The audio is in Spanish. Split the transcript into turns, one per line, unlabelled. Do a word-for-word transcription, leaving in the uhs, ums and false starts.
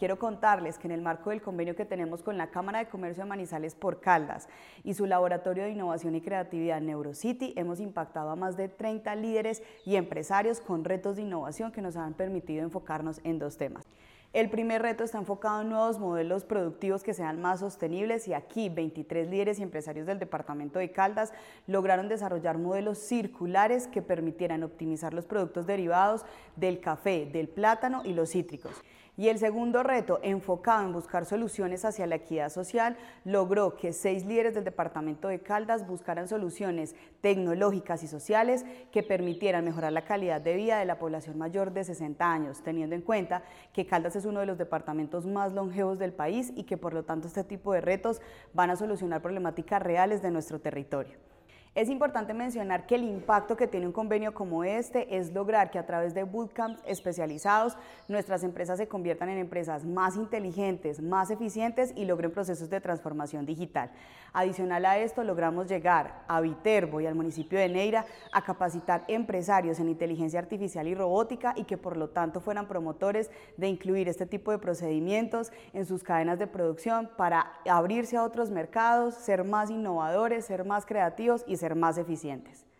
quiero contarles que en el marco del convenio que tenemos con la Cámara de Comercio de Manizales por Caldas y su Laboratorio de Innovación y Creatividad NeuroCity, hemos impactado a más de treinta líderes y empresarios con retos de innovación que nos han permitido enfocarnos en dos temas. El primer reto está enfocado en nuevos modelos productivos que sean más sostenibles y aquí veintitrés líderes y empresarios del departamento de Caldas lograron desarrollar modelos circulares que permitieran optimizar los productos derivados del café, del plátano y los cítricos. Y el segundo reto, enfocado en buscar soluciones hacia la equidad social, logró que seis líderes del departamento de Caldas buscaran soluciones tecnológicas y sociales que permitieran mejorar la calidad de vida de la población mayor de sesenta años, teniendo en cuenta que Caldas es uno de los departamentos más longevos del país y que por lo tanto este tipo de retos van a solucionar problemáticas reales de nuestro territorio. Es importante mencionar que el impacto que tiene un convenio como este es lograr que a través de bootcamps especializados nuestras empresas se conviertan en empresas más inteligentes, más eficientes y logren procesos de transformación digital. Adicional a esto, logramos llegar a Viterbo y al municipio de Neira a capacitar empresarios en inteligencia artificial y robótica y que por lo tanto fueran promotores de incluir este tipo de procedimientos en sus cadenas de producción para abrirse a otros mercados, ser más innovadores, ser más creativos y ser más eficientes.